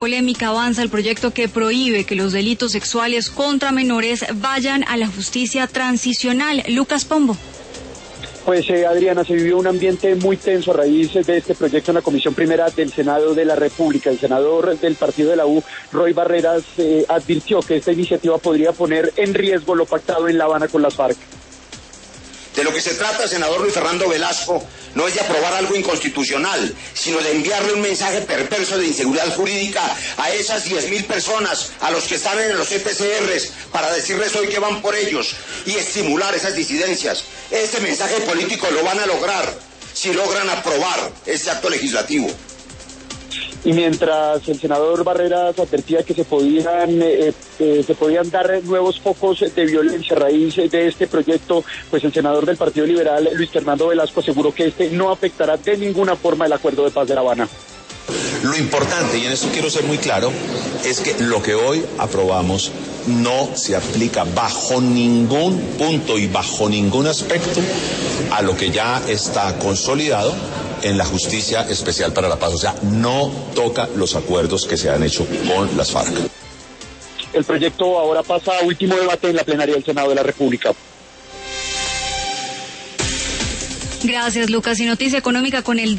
Polémica avanza el proyecto que prohíbe que los delitos sexuales contra menores vayan a la justicia transicional. Lucas Pombo. Pues Adriana, se vivió un ambiente muy tenso a raíz de este proyecto en la Comisión Primera del Senado de la República. El senador del partido de la U, Roy Barreras, advirtió que esta iniciativa podría poner en riesgo lo pactado en La Habana con las FARC. De lo que se trata, senador Luis Fernando Velasco, no es de aprobar algo inconstitucional, sino de enviarle un mensaje perverso de inseguridad jurídica a esas 10.000 personas, a los que están en los EPCRs, para decirles hoy que van por ellos y estimular esas disidencias. Este mensaje político lo van a lograr si logran aprobar este acto legislativo. Y mientras el senador Barreras advertía que se podían dar nuevos focos de violencia a raíz de este proyecto, pues el senador del Partido Liberal, Luis Fernando Velasco, aseguró que este no afectará de ninguna forma el acuerdo de paz de La Habana. Lo importante, y en esto quiero ser muy claro, es que lo que hoy aprobamos no se aplica bajo ningún punto y bajo ningún aspecto a lo que ya está consolidado en la Justicia Especial para la Paz. O sea, no toca los acuerdos que se han hecho con las FARC. El proyecto ahora pasa a último debate en la plenaria del Senado de la República. Gracias, Lucas. Y noticia económica con el